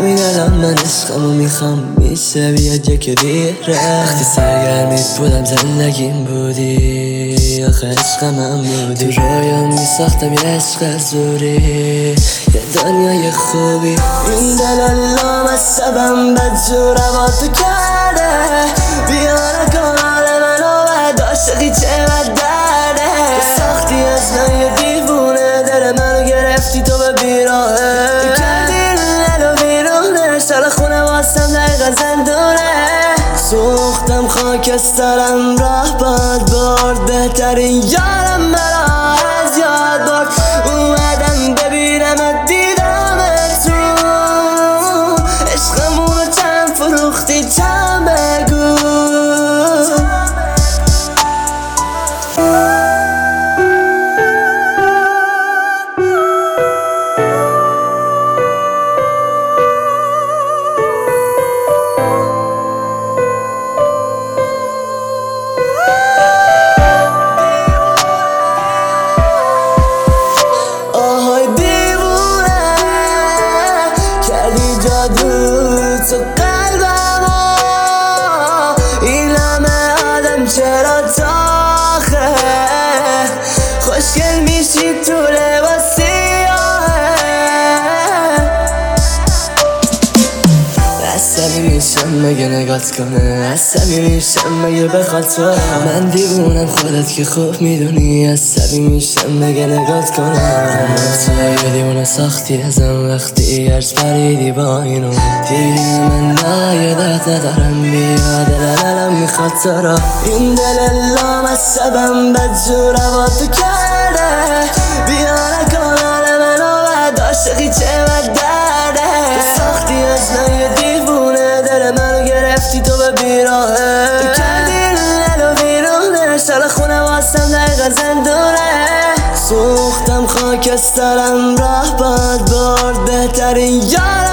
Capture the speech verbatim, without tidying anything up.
همین الان من عشقمو میخوام، میشه بیاد یکی بیره. وقتی سرگرمیت بودم زندگیم بودی، آخه عشق من بودی. تو رویام میساختم یه عشق زوری، یه دنیای خوبی. این دلالام از سبم بد جور با تو کرده، بیا نکن حال منو بد، عاشقی چه بد درده. ساختی از من یه دیوونه، دل منو گرفتی تو به بیراهه. سال خونه واسم دقیقا زندونه، سوختم خاکسترم راه باد برد. بهترین یارم مرا از یاد برد، اومدم ببینم و دیدمت تو. عشقمونو چند فروختی چند بگو. تو قلبمو این همه آدم چرا تاخه، خوشگل میشی تو لباس سیاهه. عصبی میشم مگه نگات کنه، عصبی میشم مگه بخواد تو. من دیوونم خودت که خوب میدونی، عصبی میشم مگه نگات کنه. تو یه دیوونه ساختی ازم وقتی ارز پریدی با اینو. دیگه من نایدت ندارم، بیا دلالم میخواد تو را. این دل لام از سبم بد جور با تو کرده، بیا نکن حال منو بد، عاشقی چه بد درده. ساختی از من یه دیوونه، دل منو گرفتی تو به بیراهه. تو کردی دل و بیرونه، سال خونه واسم دقیقا زندونه، سوختم خاکسترم راه باد برد. بهترین یارم